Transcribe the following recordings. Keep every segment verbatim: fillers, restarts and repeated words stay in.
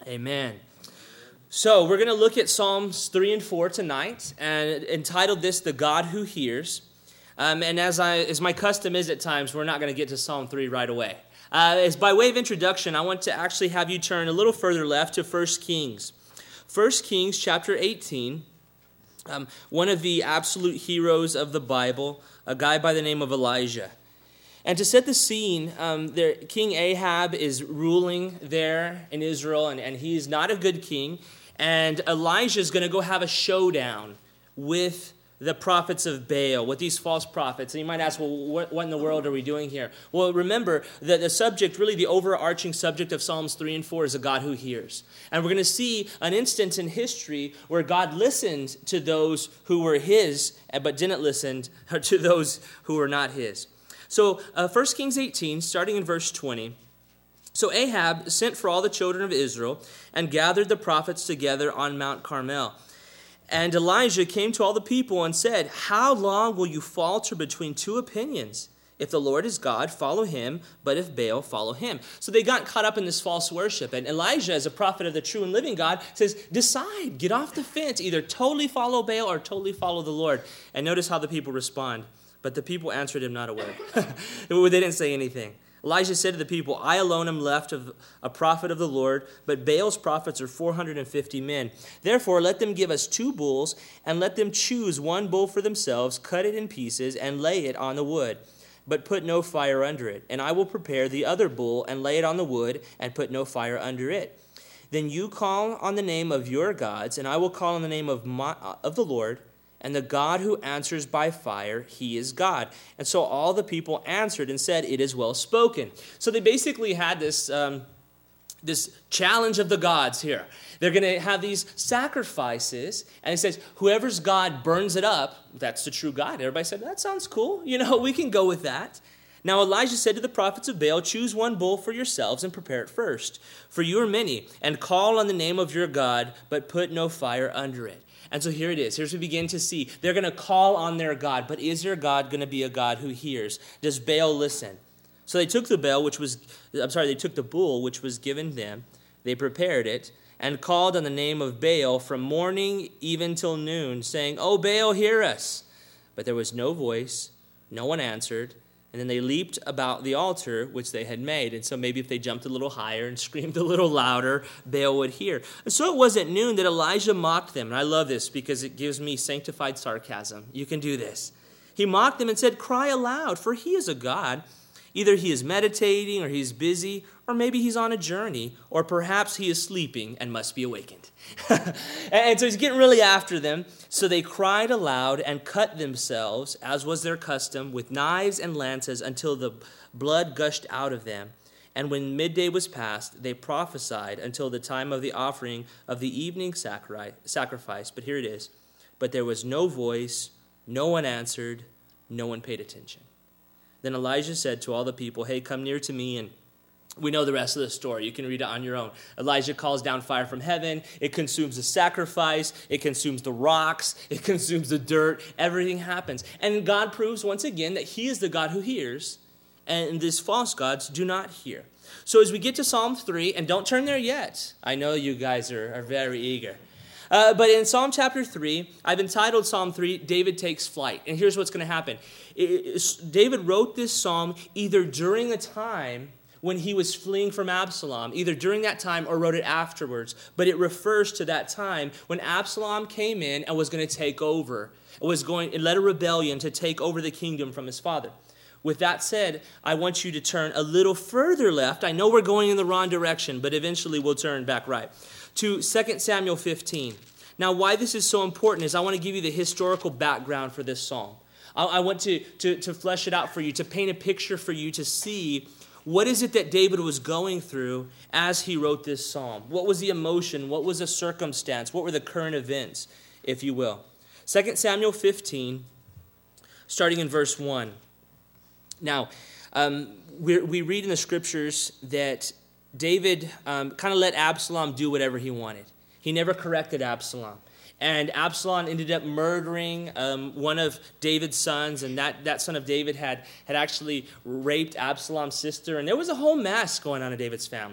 Amen. So we're going to look at Psalms three and four tonight, and entitled this, The God Who Hears. Um, and as I, as my custom is at times, we're not going to get to Psalm three right away. Uh, as by way of introduction, I want to actually have you turn a little further left to First Kings. First Kings chapter eighteen, um, one of the absolute heroes of the Bible, a guy by the name of Elijah. And to set the scene, um, there, King Ahab is ruling there in Israel, and, and he's not a good king. And Elijah is going to go have a showdown with the prophets of Baal, with these false prophets. And you might ask, well, what, what in the world are we doing here? Well, remember that the subject, really the overarching subject of Psalms three and four is a God who hears. And we're going to see an instance in history where God listened to those who were his, but didn't listen to those who were not his. So uh, First Kings eighteen, starting in verse twenty. So Ahab sent for all the children of Israel and gathered the prophets together on Mount Carmel. And Elijah came to all the people and said, "How long will you falter between two opinions? If the Lord is God, follow him, but if Baal, follow him." So they got caught up in this false worship. And Elijah, as a prophet of the true and living God, says, decide, get off the fence, either totally follow Baal or totally follow the Lord. And notice how the people respond. But the people answered him not a word. They didn't say anything. Elijah said to the people, "I alone am left of a prophet of the Lord, but Baal's prophets are four hundred fifty men. Therefore, let them give us two bulls, and let them choose one bull for themselves, cut it in pieces, and lay it on the wood, but put no fire under it. And I will prepare the other bull, and lay it on the wood, and put no fire under it. Then you call on the name of your gods, and I will call on the name of my, of the Lord, and the God who answers by fire, he is God." And so all the people answered and said, "It is well spoken." So they basically had this, um, this challenge of the gods here. They're going to have these sacrifices, and it says, whoever's God burns it up, that's the true God. Everybody said, that sounds cool. You know, we can go with that. Now Elijah said to the prophets of Baal, "Choose one bull for yourselves and prepare it first. For you are many, and call on the name of your God, but put no fire under it." And so here it is. Here's what we begin to see. They're going to call on their God, but is their God going to be a God who hears? Does Baal listen? So they took the Baal, which was, I'm sorry, they took the bull, which was given them. They prepared it and called on the name of Baal from morning even till noon, saying, "O Baal, hear us." But there was no voice. No one answered. And then they leaped about the altar which they had made. And so maybe if they jumped a little higher and screamed a little louder, Baal would hear. And so it was at noon that Elijah mocked them. And I love this because it gives me sanctified sarcasm. You can do this. He mocked them and said, "Cry aloud, for he is a God. Either he is meditating, or he's busy, or maybe he's on a journey, or perhaps he is sleeping and must be awakened." And so he's getting really after them. So they cried aloud and cut themselves, as was their custom, with knives and lances until the blood gushed out of them. And when midday was past, they prophesied until the time of the offering of the evening sacrifice. But here it is. But there was no voice, no one answered, no one paid attention. Then Elijah said to all the people, "Hey, come near to me," and we know the rest of the story. You can read it on your own. Elijah calls down fire from heaven. It consumes the sacrifice. It consumes the rocks. It consumes the dirt. Everything happens. And God proves once again that he is the God who hears, and these false gods do not hear. So as we get to Psalm three, and don't turn there yet. I know you guys are, are very eager. Uh, but in Psalm chapter three, I've entitled Psalm three, David Takes Flight. And here's what's going to happen. It, it, David wrote this psalm either during a time when he was fleeing from Absalom, either during that time or wrote it afterwards. But it refers to that time when Absalom came in and was going to take over. It was going, it led a rebellion to take over the kingdom from his father. With that said, I want you to turn a little further left. I know we're going in the wrong direction, but eventually we'll turn back right. To Second Samuel fifteen. Now, why this is so important is I want to give you the historical background for this psalm. I, I want to, to, to flesh it out for you, to paint a picture for you to see what is it that David was going through as he wrote this psalm. What was the emotion? What was the circumstance? What were the current events, if you will? Second Samuel fifteen, starting in verse one. Now, um, we we read in the scriptures that David um, kind of let Absalom do whatever he wanted. He never corrected Absalom. And Absalom ended up murdering um, one of David's sons, and that, that son of David had, had actually raped Absalom's sister. And there was a whole mess going on in David's family.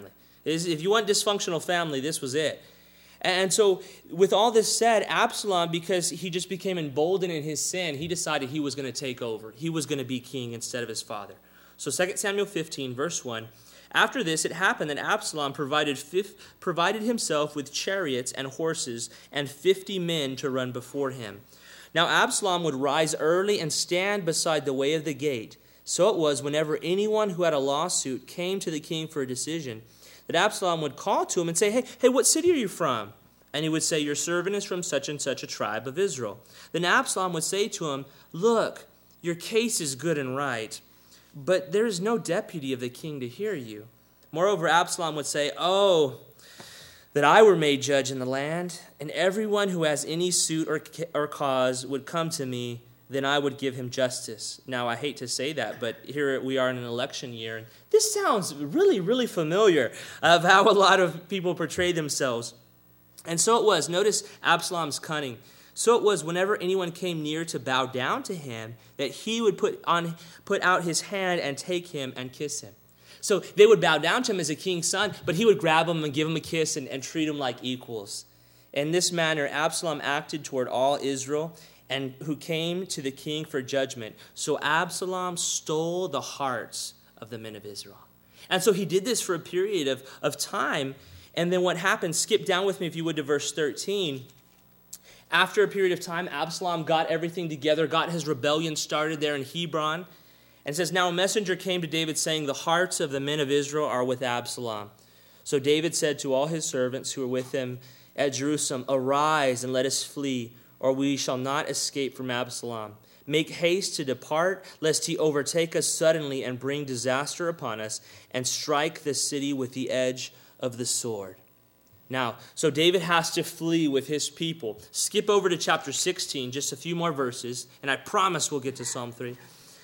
If you want dysfunctional family, this was it. And so with all this said, Absalom, because he just became emboldened in his sin, he decided he was going to take over. He was going to be king instead of his father. So Second Samuel fifteen, verse one, after this it happened that Absalom provided, fif- provided himself with chariots and horses and fifty men to run before him. Now Absalom would rise early and stand beside the way of the gate. So it was whenever anyone who had a lawsuit came to the king for a decision, that Absalom would call to him and say, hey, hey, what city are you from? And he would say, your servant is from such and such a tribe of Israel. Then Absalom would say to him, look, your case is good and right, but there is no deputy of the king to hear you. Moreover, Absalom would say, oh, that I were made judge in the land, and everyone who has any suit or, or cause would come to me, then I would give him justice. Now, I hate to say that, but here we are in an election year, and this sounds really, really familiar of how a lot of people portray themselves. And so it was. Notice Absalom's cunning. So it was whenever anyone came near to bow down to him, that he would put on, put out his hand and take him and kiss him. So they would bow down to him as a king's son, but he would grab him and give him a kiss and, and treat him like equals. In this manner, Absalom acted toward all Israel, and who came to the king for judgment. So Absalom stole the hearts of the men of Israel. And so he did this for a period of, of time. And then what happened, skip down with me if you would to verse thirteen. After a period of time, Absalom got everything together, got his rebellion started there in Hebron. And says, now a messenger came to David saying, the hearts of the men of Israel are with Absalom. So David said to all his servants who were with him at Jerusalem, arise and let us flee, or we shall not escape from Absalom. Make haste to depart, lest he overtake us suddenly and bring disaster upon us, and strike the city with the edge of the sword. Now, so David has to flee with his people. Skip over to chapter sixteen, just a few more verses, and I promise we'll get to Psalm three.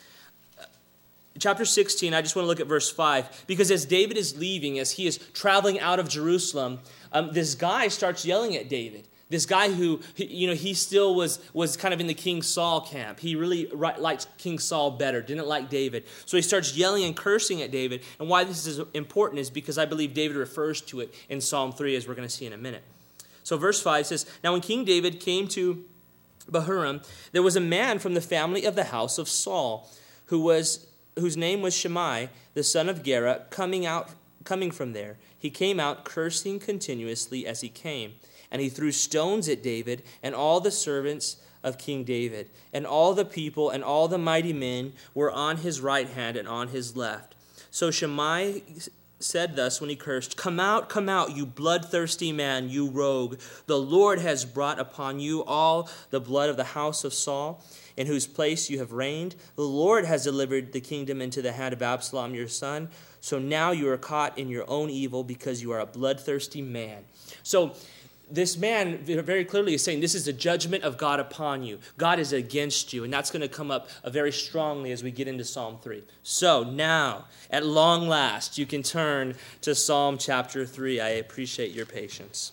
Chapter sixteen, I just want to look at verse five, because as David is leaving, as he is traveling out of Jerusalem, um, this guy starts yelling at David. This guy who, you know, he still was, was kind of in the King Saul camp. He really liked King Saul better, didn't like David. So he starts yelling and cursing at David. And why this is important is because I believe David refers to it in Psalm three, as we're going to see in a minute. So verse five says, now when King David came to Bahurim, there was a man from the family of the house of Saul, who was whose name was Shimei, the son of Gera, coming out, coming from there. He came out cursing continuously as he came. And he threw stones at David and all the servants of King David. And all the people and all the mighty men were on his right hand and on his left. So Shimei said thus when he cursed, come out, come out, you bloodthirsty man, you rogue. The Lord has brought upon you all the blood of the house of Saul, in whose place you have reigned. The Lord has delivered the kingdom into the hand of Absalom your son. So now you are caught in your own evil because you are a bloodthirsty man. So this man very clearly is saying this is a judgment of God upon you. God is against you. And that's going to come up very strongly as we get into Psalm three. So now, at long last, you can turn to Psalm chapter three. I appreciate your patience.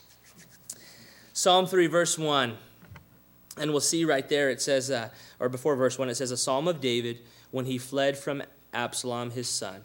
Psalm three, verse one. And we'll see right there, it says, uh, or before verse one, it says, a psalm of David when he fled from Absalom his son.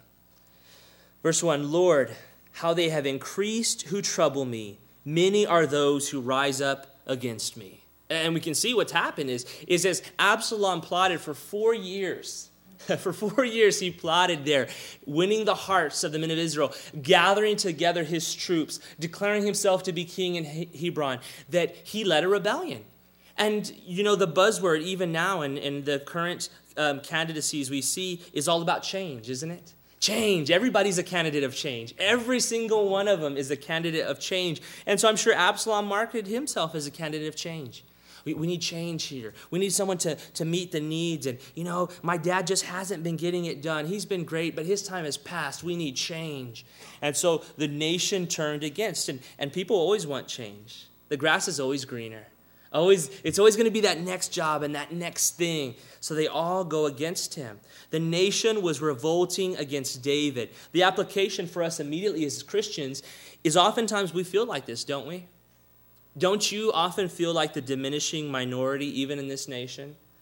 Verse one, Lord, how they have increased who trouble me. Many are those who rise up against me. And we can see what's happened is, is as Absalom plotted for four years, for four years he plotted there, winning the hearts of the men of Israel, gathering together his troops, declaring himself to be king in Hebron, that he led a rebellion. And, you know, the buzzword even now in, in the current um, candidacies we see is all about change, isn't it? Change. Everybody's a candidate of change. Every single one of them is a candidate of change. And so I'm sure Absalom marketed himself as a candidate of change. We, we need change here. We need someone to, to meet the needs. And, you know, my dad just hasn't been getting it done. He's been great, but his time has passed. We need change. And so the nation turned against. And, and people always want change. The grass is always greener. Always, it's always going to be that next job and that next thing. So they all go against him. The nation was revolting against David. The application for us immediately as Christians is oftentimes we feel like this, don't we? Don't you often feel like the diminishing minority even in this nation?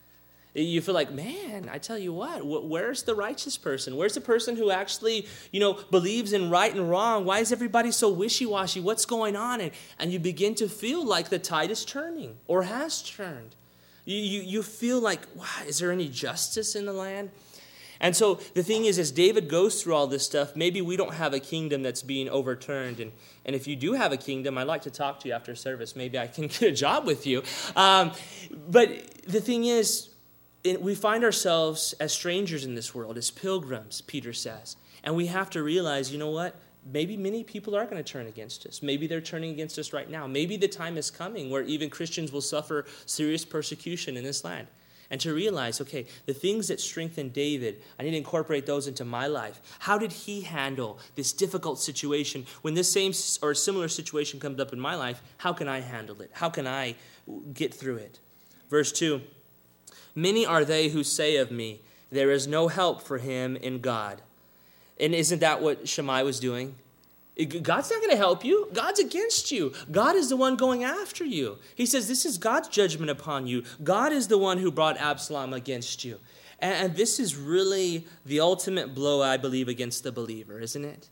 You feel like, man, I tell you what, where's the righteous person? Where's the person who actually, you know, believes in right and wrong? Why is everybody so wishy-washy? What's going on? And, and you begin to feel like the tide is turning or has turned. You, you, you feel like, wow, is there any justice in the land? And so the thing is, as David goes through all this stuff, maybe we don't have a kingdom that's being overturned. And, and if you do have a kingdom, I'd like to talk to you after service. Maybe I can get a job with you. Um, but the thing is, It, we find ourselves as strangers in this world, as pilgrims, Peter says. And we have to realize, you know what? Maybe many people are going to turn against us. Maybe they're turning against us right now. Maybe the time is coming where even Christians will suffer serious persecution in this land. And to realize, okay, the things that strengthened David, I need to incorporate those into my life. How did he handle this difficult situation? When this same or similar situation comes up in my life, how can I handle it? How can I get through it? Verse two. Many are they who say of me, there is no help for him in God. And isn't that what Shammai was doing? God's not going to help you. God's against you. God is the one going after you. He says this is God's judgment upon you. God is the one who brought Absalom against you. And this is really the ultimate blow, I believe, against the believer, isn't it?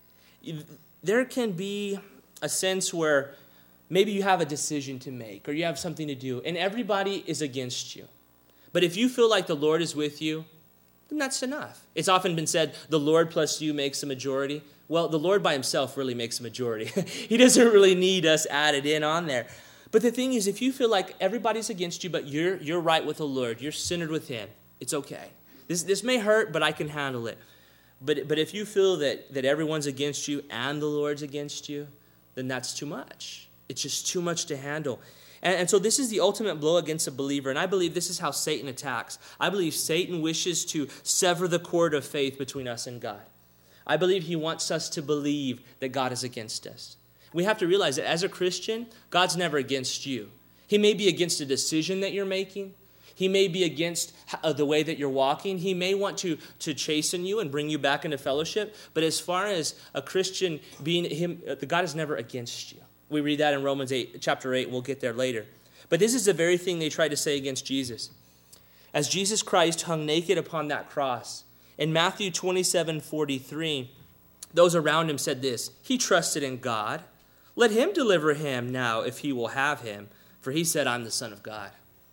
There can be a sense where maybe you have a decision to make or you have something to do, and everybody is against you. But if you feel like the Lord is with you, then that's enough. It's often been said, the Lord plus you makes a majority. Well, the Lord by himself really makes a majority. He doesn't really need us added in on there. But the thing is, if you feel like everybody's against you, but you're you're right with the Lord, you're centered with him, it's okay. This this may hurt, but I can handle it. But but if you feel that, that everyone's against you and the Lord's against you, then that's too much. It's just too much to handle. And, and so this is the ultimate blow against a believer. And I believe this is how Satan attacks. I believe Satan wishes to sever the cord of faith between us and God. I believe he wants us to believe that God is against us. We have to realize that as a Christian, God's never against you. He may be against a decision that you're making. He may be against the way that you're walking. He may want to, to chasten you and bring you back into fellowship. But as far as a Christian being him, God is never against you. We read that in Romans eight, chapter eight, and we'll get there later. But this is the very thing they tried to say against Jesus. As Jesus Christ hung naked upon that cross, in Matthew twenty-seven forty-three, those around him said this, he trusted in God. Let him deliver him now if he will have him, for he said, I'm the Son of God.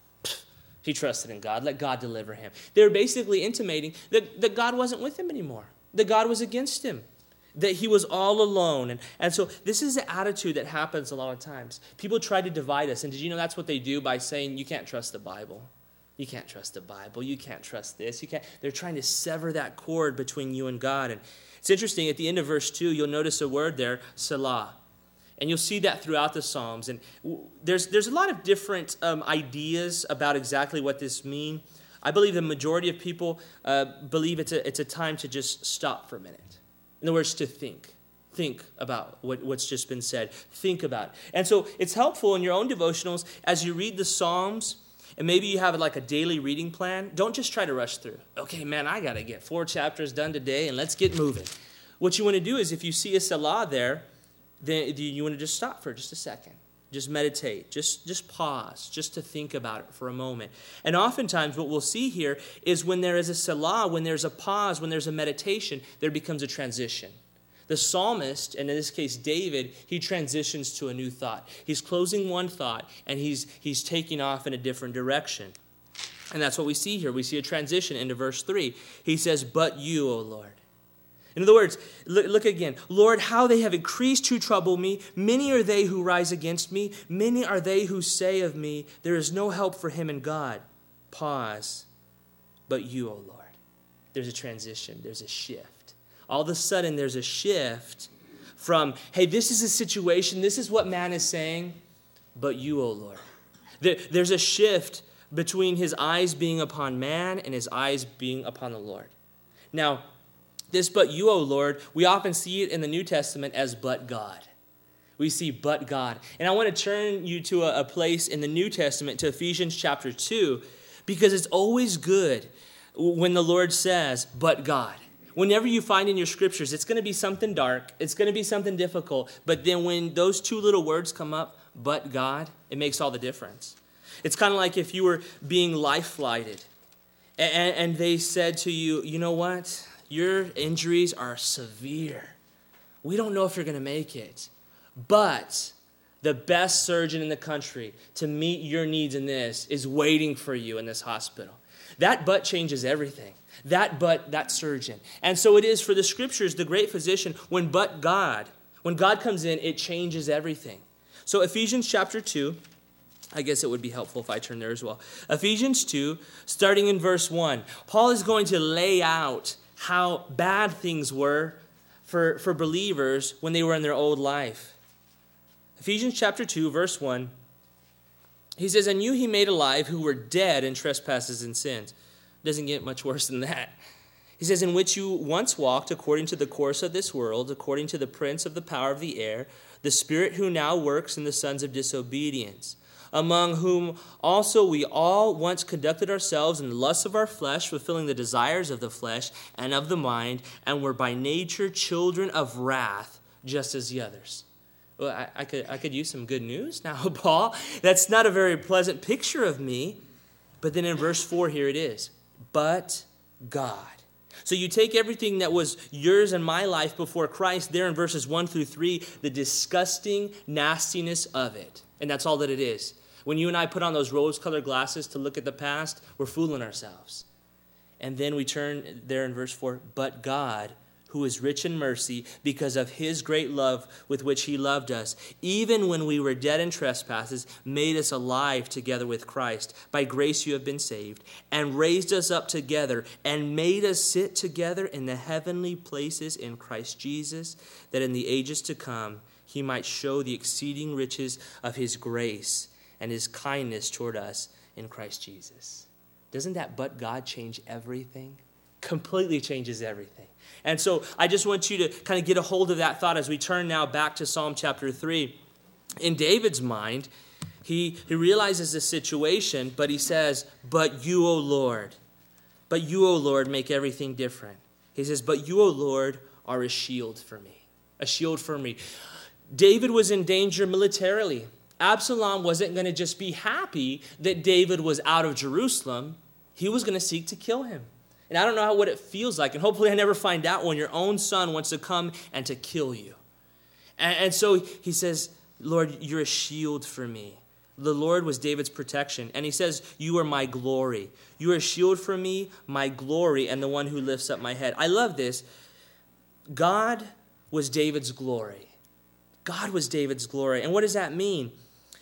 He trusted in God. Let God deliver him. They were basically intimating that, that God wasn't with him anymore, that God was against him, that he was all alone. And, and so this is the attitude that happens a lot of times. People try to divide us. And did you know that's what they do by saying, you can't trust the Bible. You can't trust the Bible. You can't trust this. You can't. They're trying to sever that cord between you and God. And it's interesting, at the end of verse two, you'll notice a word there, Selah. And you'll see that throughout the Psalms. And there's, there's a lot of different um, ideas about exactly what this means. I believe the majority of people uh, believe it's a, it's a time to just stop for a minute. In other words, to think. Think about what, what's just been said. Think about it. And so it's helpful in your own devotionals as you read the Psalms, and maybe you have like a daily reading plan. Don't just try to rush through. Okay, man, I got to get four chapters done today, and let's get moving. What you want to do is if you see a Selah there, then you want to just stop for just a second. Just meditate. Just, just pause. Just to think about it for a moment. And oftentimes what we'll see here is when there is a Selah, when there's a pause, when there's a meditation, there becomes a transition. The psalmist, and in this case David, he transitions to a new thought. He's closing one thought, and he's, he's taking off in a different direction. And that's what we see here. We see a transition into verse three. He says, but you, O Lord. In other words, look, look again. Lord, how they have increased to trouble me. Many are they who rise against me. Many are they who say of me, there is no help for him in God. Pause. But you, O Lord. There's a transition. There's a shift. All of a sudden, there's a shift from, hey, this is a situation. This is what man is saying. But you, O Lord. There, there's a shift between his eyes being upon man and his eyes being upon the Lord. Now, this but you, O Lord, we often see it in the New Testament as but God. We see but God. And I want to turn you to a, a place in the New Testament, to Ephesians chapter two, because it's always good when the Lord says, but God. Whenever you find in your scriptures, it's going to be something dark, it's going to be something difficult, but then when those two little words come up, but God, it makes all the difference. It's kind of like if you were being life-flighted, And, and they said to you, you know what? Your injuries are severe. We don't know if you're going to make it. But the best surgeon in the country to meet your needs in this is waiting for you in this hospital. That but changes everything. That but, that surgeon. And so it is for the scriptures, the great physician, when but God, when God comes in, it changes everything. So Ephesians chapter two, I guess it would be helpful if I turn there as well. Ephesians two, starting in verse one, Paul is going to lay out how bad things were for, for believers when they were in their old life. Ephesians chapter two, verse one, he says, and you he made alive who were dead in trespasses and sins. Doesn't get much worse than that. He says, in which you once walked according to the course of this world, according to the prince of the power of the air, the spirit who now works in the sons of disobedience, among whom also we all once conducted ourselves in the lusts of our flesh, fulfilling the desires of the flesh and of the mind, and were by nature children of wrath, just as the others. Well, I, I could I could use some good news now, Paul. That's not a very pleasant picture of me. But then in verse four, here it is. But God. So you take everything that was yours and my life before Christ, there in verses one through three, the disgusting nastiness of it. And that's all that it is. When you and I put on those rose-colored glasses to look at the past, we're fooling ourselves. And then we turn there in verse four, but God, who is rich in mercy, because of his great love with which he loved us, even when we were dead in trespasses, made us alive together with Christ. By grace you have been saved, and raised us up together, and made us sit together in the heavenly places in Christ Jesus, that in the ages to come he might show the exceeding riches of his grace and his kindness toward us in Christ Jesus. Doesn't that but God change everything? Completely changes everything. And so I just want you to kind of get a hold of that thought as we turn now back to Psalm chapter three. In David's mind, he, he realizes the situation, but he says, but you, O Lord, but you, O Lord, make everything different. He says, but you, O Lord, are a shield for me, a shield for me. David was in danger militarily. Absalom wasn't going to just be happy that David was out of Jerusalem. He was going to seek to kill him. And I don't know how, what it feels like, and hopefully I never find out when your own son wants to come and to kill you. And, and so he says, Lord, you're a shield for me. The Lord was David's protection. And he says, you are my glory. You are a shield for me, my glory, and the one who lifts up my head. I love this. God was David's glory. God was David's glory. And what does that mean?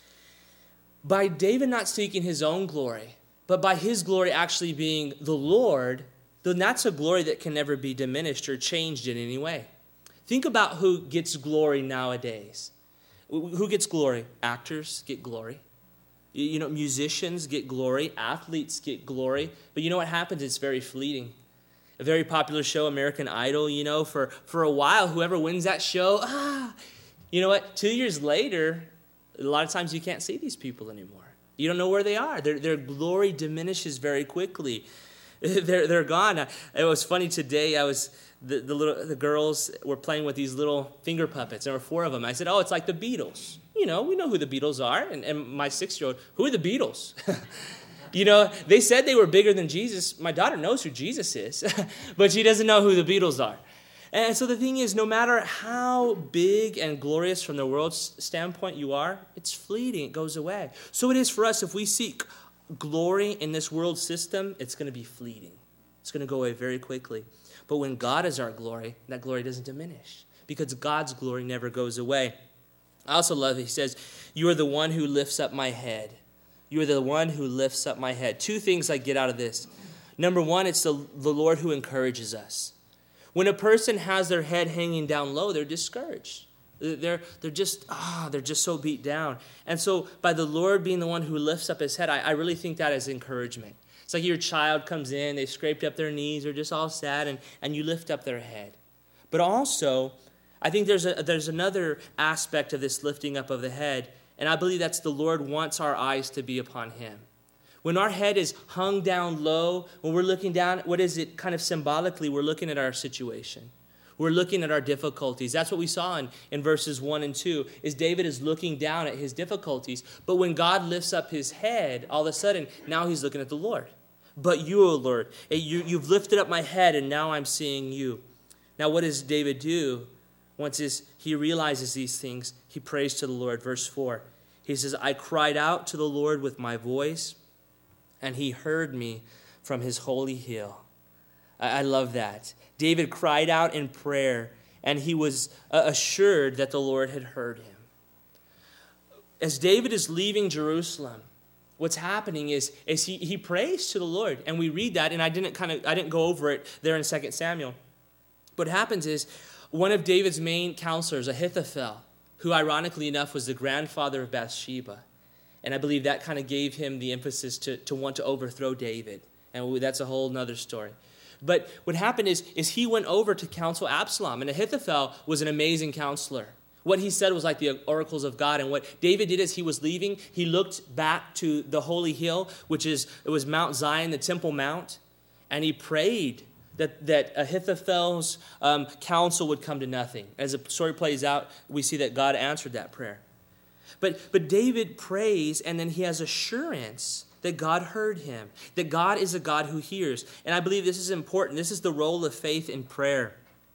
By David not seeking his own glory, but by his glory actually being the Lord, then that's a glory that can never be diminished or changed in any way. Think about who gets glory nowadays. Who gets glory? Actors get glory. You know, musicians get glory. Athletes get glory. But you know what happens? It's very fleeting. A very popular show, American Idol, you know, for, for a while, whoever wins that show, ah, you know what? Two years later, a lot of times you can't see these people anymore. You don't know where they are. Their, their glory diminishes very quickly. They're they're gone. It was funny today. I was the, the little the girls were playing with these little finger puppets. There were four of them. I said, "Oh, it's like the Beatles. You know, we know who the Beatles are." And, and my six-year-old, who are the Beatles? You know, they said they were bigger than Jesus. My daughter knows who Jesus is, but she doesn't know who the Beatles are. And so the thing is, no matter how big and glorious from the world's standpoint you are, it's fleeting. It goes away. So it is for us. If we seek glory in this world system, it's going to be fleeting. It's going to go away very quickly. But when God is our glory, that glory doesn't diminish because God's glory never goes away. I also love it. He says, you are the one who lifts up my head. You are the one who lifts up my head. Two things I get out of this. Number one, it's the, the Lord who encourages us. When a person has their head hanging down low, they're discouraged. They're, they're just, ah, oh, they're just so beat down. And so by the Lord being the one who lifts up his head, I, I really think that is encouragement. It's like your child comes in, they've scraped up their knees, they're just all sad, and, and you lift up their head. But also, I think there's a, there's another aspect of this lifting up of the head, and I believe that's the Lord wants our eyes to be upon him. When our head is hung down low, when we're looking down, what is it kind of symbolically? We're looking at our situation. We're looking at our difficulties. That's what we saw in, in verses one and two, is David is looking down at his difficulties. But when God lifts up his head, all of a sudden, now he's looking at the Lord. but you, O Lord. You, you've lifted up my head, and now I'm seeing you. Now what does David do? Once his, he realizes these things, he prays to the Lord. Verse four, he says, I cried out to the Lord with my voice, and he heard me from his holy hill. I, I love that. David cried out in prayer, and he was uh, assured that the Lord had heard him. As David is leaving Jerusalem, what's happening is, is he, he prays to the Lord. And we read that, and I didn't kind of I didn't go over it there in Second Samuel. What happens is, one of David's main counselors, Ahithophel, who ironically enough was the grandfather of Bathsheba, and I believe that kind of gave him the emphasis to, to want to overthrow David. And that's a whole nother story. But what happened is, is he went over to counsel Absalom, and Ahithophel was an amazing counselor. What he said was like the oracles of God. And what David did as he was leaving, he looked back to the holy hill, which is, it was Mount Zion, the Temple Mount, and he prayed that, that Ahithophel's um, counsel would come to nothing. As the story plays out, we see that God answered that prayer. But, but David prays, and then he has assurance that God heard him, that God is a God who hears. And I believe this is important. This is the role of faith in prayer.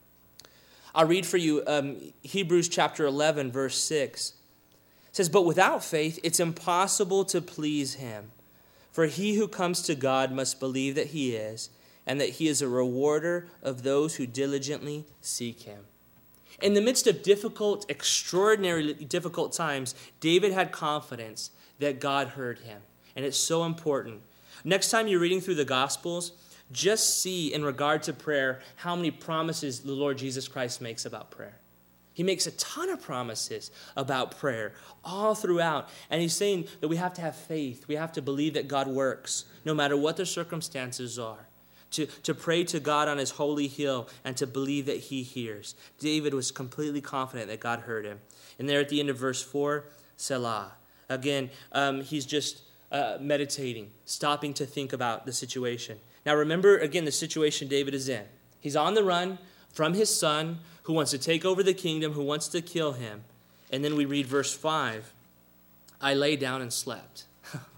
I'll read for you um, Hebrews chapter eleven, verse six. It says, but without faith, it's impossible to please him. For he who comes to God must believe that he is, and that he is a rewarder of those who diligently seek him. In the midst of difficult, extraordinarily difficult times, David had confidence that God heard him. And it's so important. Next time you're reading through the Gospels, just see in regard to prayer how many promises the Lord Jesus Christ makes about prayer. He makes a ton of promises about prayer all throughout. And he's saying that we have to have faith. We have to believe that God works no matter what the circumstances are. To, to pray to God on his holy hill and to believe that he hears. David was completely confident that God heard him. And there at the end of verse four, Selah. Again, um, he's just uh, meditating, stopping to think about the situation. Now remember, again, the situation David is in. He's on the run from his son who wants to take over the kingdom, who wants to kill him. And then we read verse five, I lay down and slept.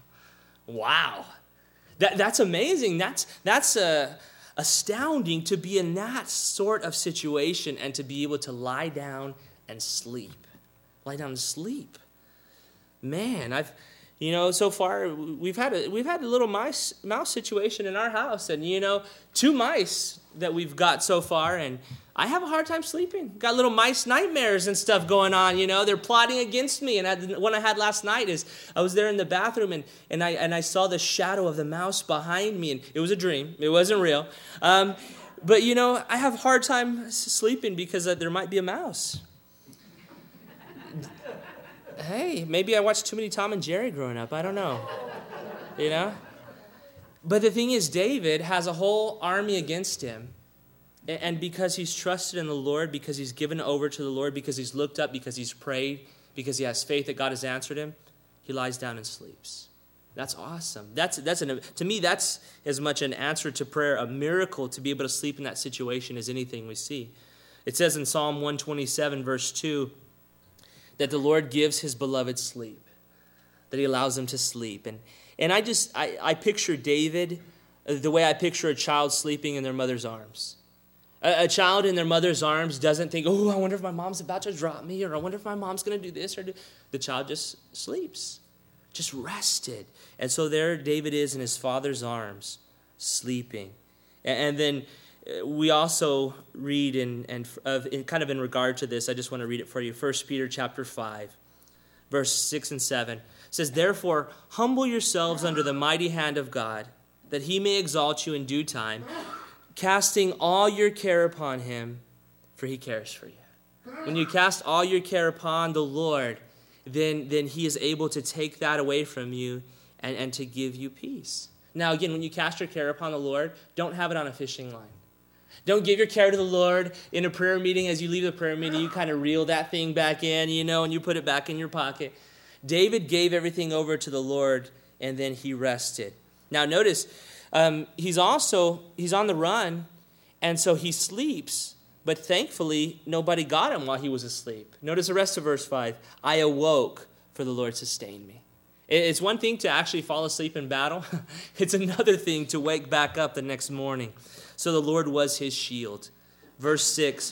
Wow. That, that's amazing. That's, that's uh, astounding to be in that sort of situation and to be able to lie down and sleep. Lie down and sleep. Man, I've... You know, so far we've had a we've had a little mice mouse situation in our house, and you know, two mice that we've got so far, and I have a hard time sleeping. Got little mice nightmares and stuff going on. You know, they're plotting against me. And I, the one I had last night is I was there in the bathroom, and and I and I saw the shadow of the mouse behind me, and it was a dream. It wasn't real. Um, but you know, I have a hard time sleeping because uh, there might be a mouse. Hey, maybe I watched too many Tom and Jerry growing up. I don't know. You know? But the thing is, David has a whole army against him. And because he's trusted in the Lord, because he's given over to the Lord, because he's looked up, because he's prayed, because he has faith that God has answered him, he lies down and sleeps. That's awesome. That's that's an, to me, that's as much an answer to prayer, a miracle to be able to sleep in that situation as anything we see. It says in Psalm one twenty-seven, verse two, that the Lord gives his beloved sleep, that he allows him to sleep. And and I just, I, I picture David the way I picture a child sleeping in their mother's arms. A, a child in their mother's arms doesn't think, oh, I wonder if my mom's about to drop me, or I wonder if my mom's going to do this or do. The child just sleeps, just rested. And so there David is in his father's arms, sleeping. And, and then we also read, in, and of, in kind of in regard to this, I just want to read it for you. First Peter chapter five, verse six and seven. It says, therefore, humble yourselves under the mighty hand of God, that he may exalt you in due time, casting all your care upon him, for he cares for you. When you cast all your care upon the Lord, then, then he is able to take that away from you and, and to give you peace. Now, again, when you cast your care upon the Lord, don't have it on a fishing line. Don't give your care to the Lord in a prayer meeting. As you leave the prayer meeting, you kind of reel that thing back in, you know, and you put it back in your pocket. David gave everything over to the Lord, and then he rested. Now, notice, um, he's also, he's on the run, and so he sleeps. But thankfully, nobody got him while he was asleep. Notice the rest of verse five. I awoke, for the Lord sustained me. It's one thing to actually fall asleep in battle. It's another thing to wake back up the next morning. So the Lord was his shield. Verse six,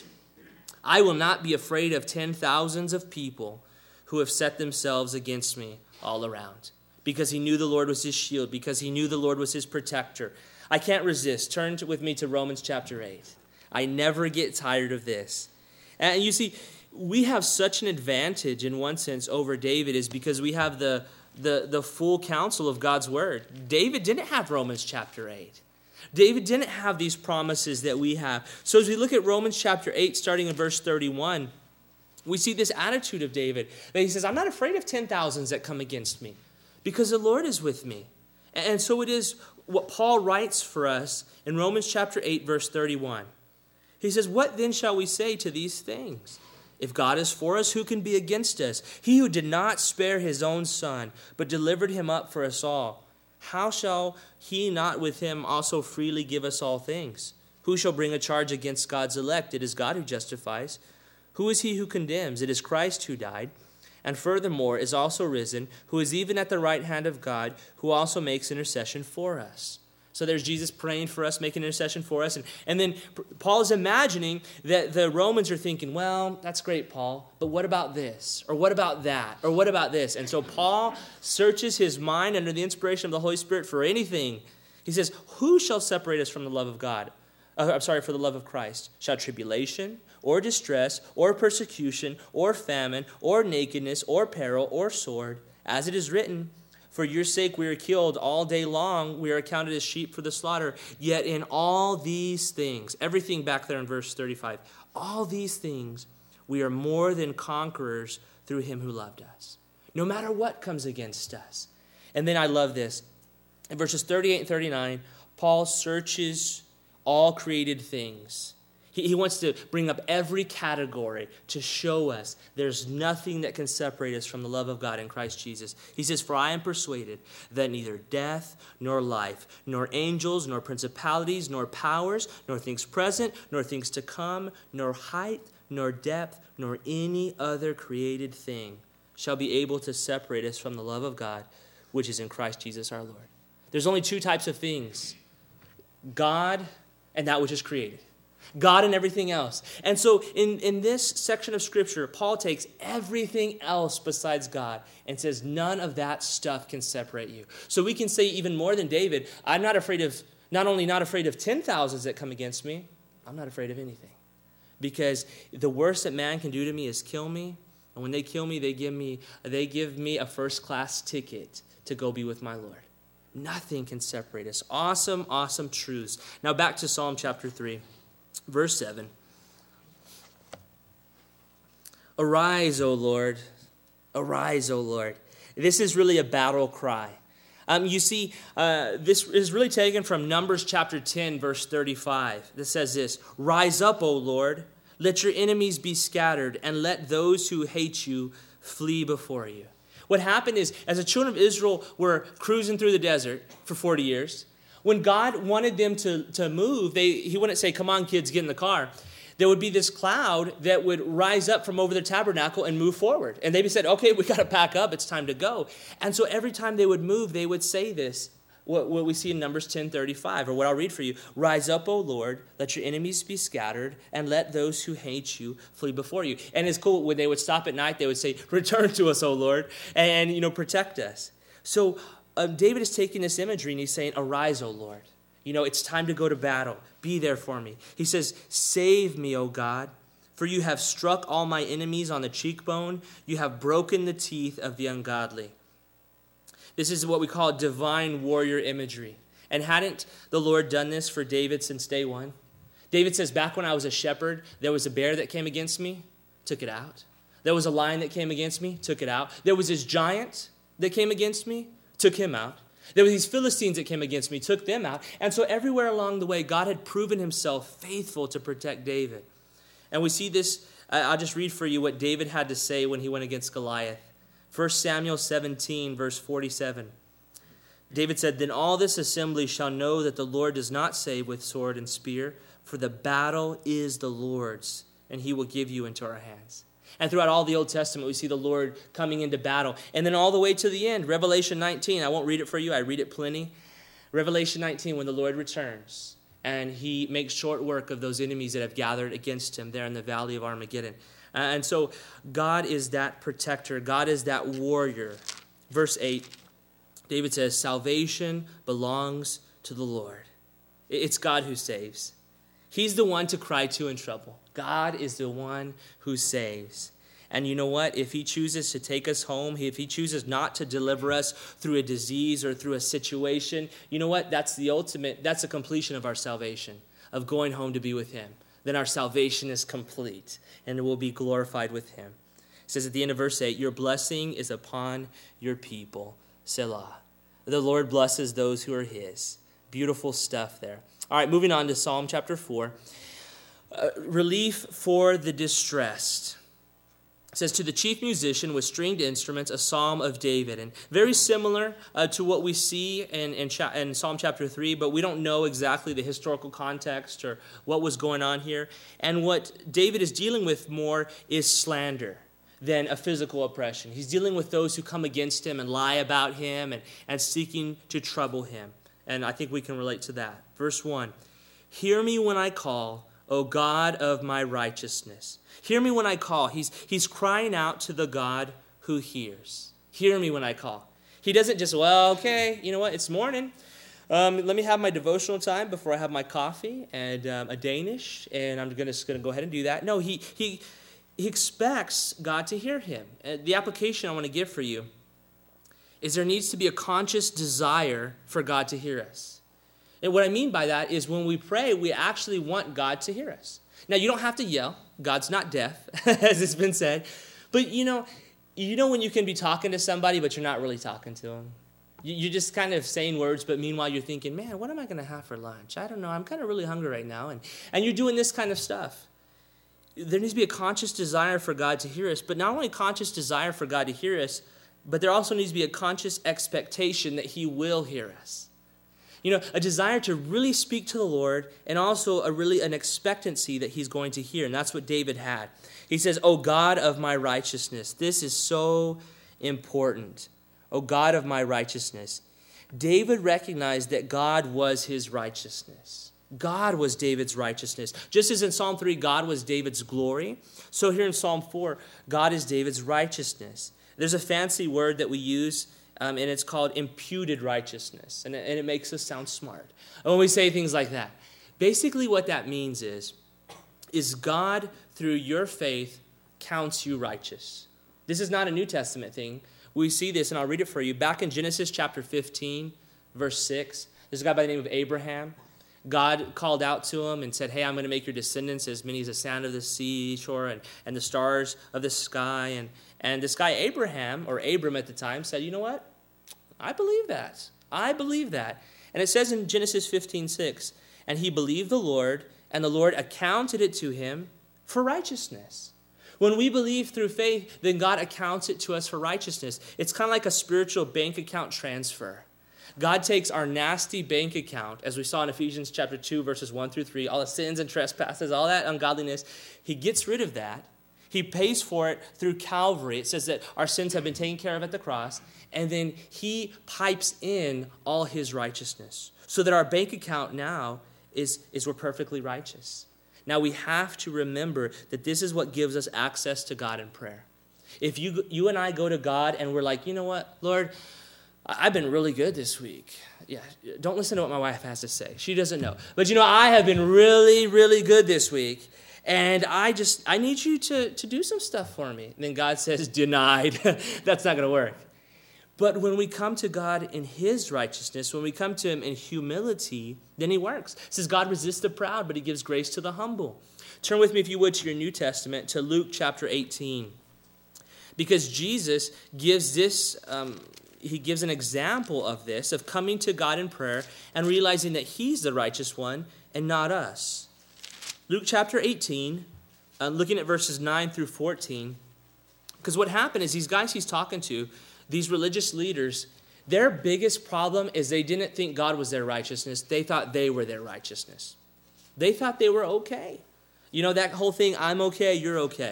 I will not be afraid of ten thousands of people who have set themselves against me all around. Because he knew the Lord was his shield, because he knew the Lord was his protector. I can't resist. Turn to, with me to Romans chapter eight. I never get tired of this. And you see, we have such an advantage in one sense over David is because we have the, the, the full counsel of God's word. David didn't have Romans chapter eight. David didn't have these promises that we have. So as we look at Romans chapter eight, starting in verse thirty-one, we see this attitude of David. That he says, I'm not afraid of ten thousands that come against me because the Lord is with me. And so it is what Paul writes for us in Romans chapter eight, verse thirty-one. He says, what then shall we say to these things? If God is for us, who can be against us? He who did not spare his own son, but delivered him up for us all, how shall he not with him also freely give us all things? Who shall bring a charge against God's elect? It is God who justifies. Who is he who condemns? It is Christ who died, and furthermore is also risen, who is even at the right hand of God, who also makes intercession for us. So there's Jesus praying for us, making intercession for us. And, and then Paul is imagining that the Romans are thinking, well, that's great, Paul, but what about this? Or what about that? Or what about this? And so Paul searches his mind under the inspiration of the Holy Spirit for anything. He says, who shall separate us from the love of God? Uh, I'm sorry, for the love of Christ. Shall tribulation, or distress, or persecution, or famine, or nakedness, or peril, or sword, as it is written, for your sake we are killed all day long. We are accounted as sheep for the slaughter. Yet in all these things, everything back there in verse thirty-five, all these things, we are more than conquerors through him who loved us. No matter what comes against us. And then I love this. In verses thirty-eight and thirty-nine, Paul searches all created things. He wants to bring up every category to show us there's nothing that can separate us from the love of God in Christ Jesus. He says, for I am persuaded that neither death, nor life, nor angels, nor principalities, nor powers, nor things present, nor things to come, nor height, nor depth, nor any other created thing shall be able to separate us from the love of God, which is in Christ Jesus our Lord. There's only two types of things, God and that which is created. God and everything else. And so in, in this section of Scripture, Paul takes everything else besides God and says none of that stuff can separate you. So we can say even more than David, I'm not afraid of, not only not afraid of ten thousands that come against me, I'm not afraid of anything. Because the worst that man can do to me is kill me. And when they kill me, they give me, they give me a first-class ticket to go be with my Lord. Nothing can separate us. Awesome, awesome truths. Now back to Psalm chapter three. Verse seven, arise, O Lord, arise, O Lord. This is really a battle cry. Um, you see, uh, this is really taken from Numbers chapter ten, verse thirty-five. That says this, rise up, O Lord, let your enemies be scattered, and let those who hate you flee before you. What happened is, as the children of Israel were cruising through the desert for forty years, when God wanted them to, to move, they, he wouldn't say, come on, kids, get in the car. There would be this cloud that would rise up from over the tabernacle and move forward. And they said, okay, we got to pack up. It's time to go. And so every time they would move, they would say this, what, what we see in Numbers ten thirty-five, or what I'll read for you. Rise up, O Lord, let your enemies be scattered, and let those who hate you flee before you. And it's cool, when they would stop at night, they would say, return to us, O Lord, and, you know, protect us. So Um, David is taking this imagery and he's saying, arise, O Lord. You know, it's time to go to battle. Be there for me. He says, save me, O God, for you have struck all my enemies on the cheekbone. You have broken the teeth of the ungodly. This is what we call divine warrior imagery. And hadn't the Lord done this for David since day one? David says, back when I was a shepherd, there was a bear that came against me, took it out. There was a lion that came against me, took it out. There was this giant that came against me, took him out. There were these Philistines that came against me, took them out. And so everywhere along the way, God had proven himself faithful to protect David. And we see this, I'll just read for you what David had to say when he went against Goliath. First Samuel seventeen, verse forty-seven. David said, then all this assembly shall know that the Lord does not save with sword and spear, for the battle is the Lord's, and he will give you into our hands. And throughout all the Old Testament, we see the Lord coming into battle. And then all the way to the end, Revelation nineteen. I won't read it for you. I read it plenty. Revelation nineteen, when the Lord returns, and he makes short work of those enemies that have gathered against him there in the valley of Armageddon. And so God is that protector. God is that warrior. Verse eight, David says, salvation belongs to the Lord. It's God who saves. He's the one to cry to in trouble. God is the one who saves. And you know what? If he chooses to take us home, if he chooses not to deliver us through a disease or through a situation, you know what? That's the ultimate, that's the completion of our salvation, of going home to be with him. Then our salvation is complete, and it will be glorified with him. It says at the end of verse eight, your blessing is upon your people, Selah. The Lord blesses those who are his. Beautiful stuff there. All right, moving on to Psalm chapter four. Uh, relief for the distressed. It says, to the chief musician with stringed instruments, a psalm of David. And very similar uh, to what we see in, in, cha- in Psalm chapter three, but we don't know exactly the historical context or what was going on here. And what David is dealing with more is slander than a physical oppression. He's dealing with those who come against him and lie about him and, and seeking to trouble him. And I think we can relate to that. Verse one, hear me when I call, O God of my righteousness. Hear me when I call. He's, he's crying out to the God who hears. Hear me when I call. He doesn't just, well, okay, you know what, it's morning. Um, let me have my devotional time before I have my coffee and um, a Danish, and I'm gonna, just going to go ahead and do that. No, he, he, he expects God to hear him. Uh, the application I want to give for you is there needs to be a conscious desire for God to hear us. And what I mean by that is when we pray, we actually want God to hear us. Now, you don't have to yell. God's not deaf, as it's been said. But, you know, you know when you can be talking to somebody, but you're not really talking to them. You're just kind of saying words, but meanwhile you're thinking, man, what am I going to have for lunch? I don't know. I'm kind of really hungry right now. And, and you're doing this kind of stuff. There needs to be a conscious desire for God to hear us, but not only a conscious desire for God to hear us, but there also needs to be a conscious expectation that he will hear us. You know, a desire to really speak to the Lord, and also a really an expectancy that he's going to hear. And that's what David had. He says, O God of my righteousness. This is so important. O God of my righteousness. David recognized that God was his righteousness. God was David's righteousness. Just as in Psalm three, God was David's glory, so here in Psalm four, God is David's righteousness. There's a fancy word that we use, um, and it's called imputed righteousness, and it, and it makes us sound smart when we say things like that. Basically what that means is, is God, through your faith, counts you righteous. This is not a New Testament thing. We see this, and I'll read it for you. Back in Genesis chapter fifteen, verse six, there's a guy by the name of Abraham. God called out to him and said, hey, I'm going to make your descendants as many as the sand of the seashore and, and the stars of the sky. And, and this guy Abraham, or Abram at the time, said, you know what? I believe that. I believe that. And it says in Genesis fifteen six, and he believed the Lord, and the Lord accounted it to him for righteousness. When we believe through faith, then God accounts it to us for righteousness. It's kind of like a spiritual bank account transfer. God takes our nasty bank account, as we saw in Ephesians chapter two, verses one through three, all the sins and trespasses, all that ungodliness. He gets rid of that. He pays for it through Calvary. It says that our sins have been taken care of at the cross. And then he pipes in all his righteousness so that our bank account now is, is we're perfectly righteous. Now we have to remember that this is what gives us access to God in prayer. If you, you and I go to God and we're like, you know what, Lord, I've been really good this week. Yeah, don't listen to what my wife has to say. She doesn't know. But you know, I have been really, really good this week. And I just, I need you to, to do some stuff for me. And then God says, denied. That's not going to work. But when we come to God in his righteousness, when we come to him in humility, then he works. It says God resists the proud, but he gives grace to the humble. Turn with me, if you would, to your New Testament, to Luke chapter eighteen. Because Jesus gives this, um, he gives an example of this, of coming to God in prayer and realizing that he's the righteous one and not us. Luke chapter eighteen, uh, looking at verses nine through fourteen. Because what happened is these guys he's talking to, these religious leaders, their biggest problem is they didn't think God was their righteousness. They thought they were their righteousness. They thought they were okay. You know, that whole thing, I'm okay, you're okay.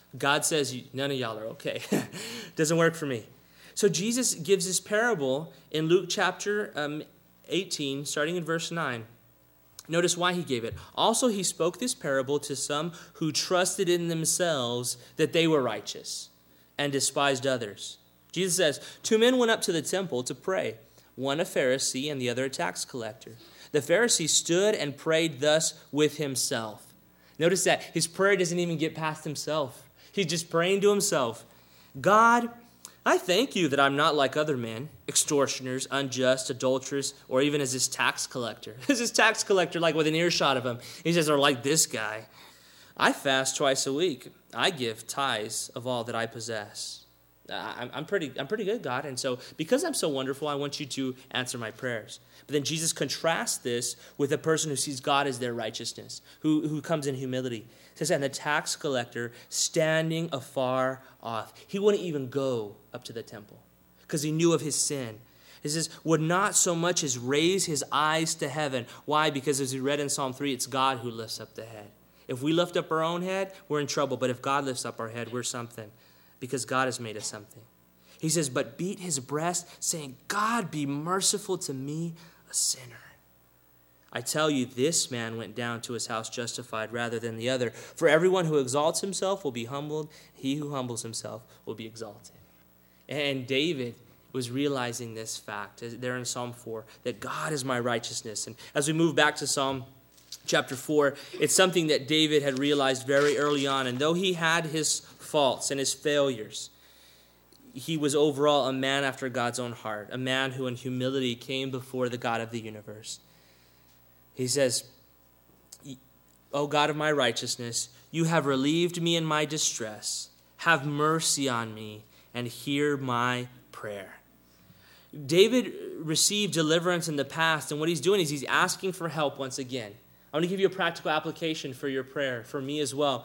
God says, none of y'all are okay. Doesn't work for me. So Jesus gives this parable in Luke chapter um, eighteen, starting in verse nine. Notice why he gave it. Also, he spoke this parable to some who trusted in themselves that they were righteous and despised others. Jesus says, two men went up to the temple to pray, one a Pharisee and the other a tax collector. The Pharisee stood and prayed thus with himself. Notice that his prayer doesn't even get past himself. He's just praying to himself. God, I thank you that I'm not like other men, extortioners, unjust, adulterers, or even as this tax collector. As this tax collector, like with an earshot of him, he says, or like this guy. I fast twice a week. I give tithes of all that I possess. I'm, I'm pretty, I'm pretty good, God. And so because I'm so wonderful, I want you to answer my prayers. But then Jesus contrasts this with a person who sees God as their righteousness, who, who comes in humility. It says, and the tax collector standing afar off. He wouldn't even go up to the temple because he knew of his sin. It says, would not so much as raise his eyes to heaven. Why? Because as we read in Psalm three, it's God who lifts up the head. If we lift up our own head, we're in trouble. But if God lifts up our head, we're something because God has made us something. He says, but beat his breast, saying, God, be merciful to me, a sinner. I tell you, this man went down to his house justified rather than the other. For everyone who exalts himself will be humbled. He who humbles himself will be exalted. And David was realizing this fact there in Psalm four, that God is my righteousness. And as we move back to Psalm chapter four, it's something that David had realized very early on. And though he had his faults and his failures, he was overall a man after God's own heart, a man who in humility came before the God of the universe. He says, O God of my righteousness, you have relieved me in my distress. Have mercy on me and hear my prayer. David received deliverance in the past, and what he's doing is he's asking for help once again. I want to give you a practical application for your prayer, for me as well.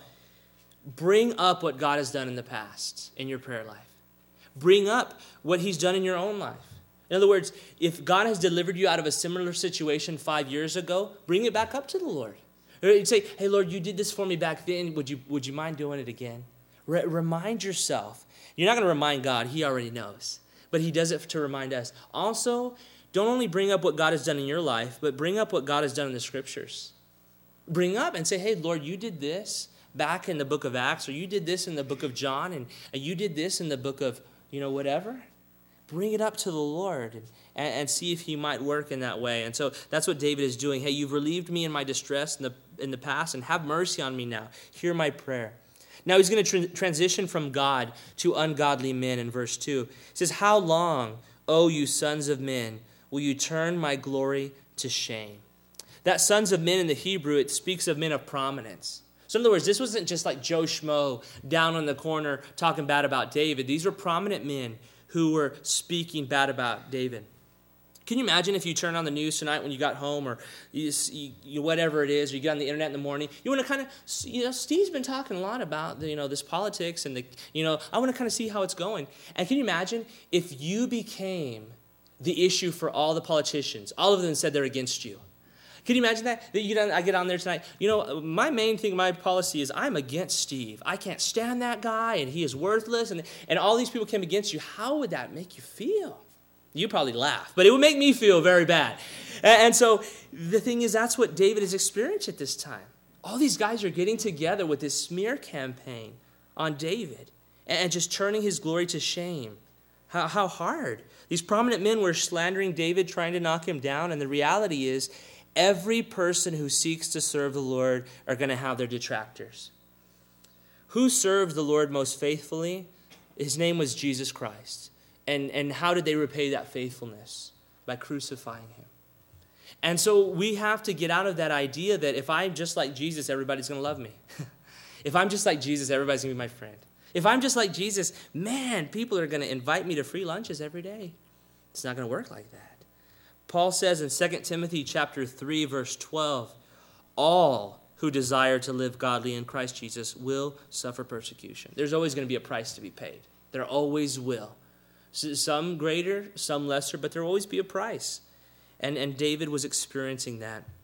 Bring up what God has done in the past in your prayer life. Bring up what he's done in your own life. In other words, if God has delivered you out of a similar situation five years ago, bring it back up to the Lord. Or you'd say, hey, Lord, you did this for me back then. Would you, would you mind doing it again? Re- remind yourself. You're not going to remind God. He already knows. But he does it to remind us. Also, don't only bring up what God has done in your life, but bring up what God has done in the Scriptures. Bring up and say, hey, Lord, you did this back in the book of Acts, or you did this in the book of John, and, and you did this in the book of, you know, whatever. Bring it up to the Lord and, and see if he might work in that way. And so that's what David is doing. Hey, you've relieved me in my distress in the, in the past, and have mercy on me now. Hear my prayer. Now he's going to tra- transition from God to ungodly men in verse two. He says, how long, O you sons of men, will you turn my glory to shame? That sons of men in the Hebrew, it speaks of men of prominence. So in other words, this wasn't just like Joe Schmo down on the corner talking bad about David. These were prominent men who were speaking bad about David. Can you imagine if you turn on the news tonight when you got home, or you, you, whatever it is, or you get on the internet in the morning, you want to kind of, you know, Steve's been talking a lot about, the, you know, this politics and the, you know, I want to kind of see how it's going. And can you imagine if you became the issue for all the politicians? All of them said they're against you. Can you imagine that? That you get on, I get on there tonight. You know, my main thing, my policy is I'm against Steve. I can't stand that guy, and he is worthless. And, and all these people came against you. How would that make you feel? You probably laugh, but it would make me feel very bad. And, and so the thing is, that's what David has experienced at this time. All these guys are getting together with this smear campaign on David and, and just turning his glory to shame. How, how hard. These prominent men were slandering David, trying to knock him down, and the reality is, every person who seeks to serve the Lord are going to have their detractors. Who served the Lord most faithfully? His name was Jesus Christ. And, and how did they repay that faithfulness? By crucifying him. And so we have to get out of that idea that if I'm just like Jesus, everybody's going to love me. If I'm just like Jesus, everybody's going to be my friend. If I'm just like Jesus, man, people are going to invite me to free lunches every day. It's not going to work like that. Paul says in Second Timothy chapter three, verse twelve, all who desire to live godly in Christ Jesus will suffer persecution. There's always going to be a price to be paid. There always will. Some greater, some lesser, but there will always be a price. And, and David was experiencing that.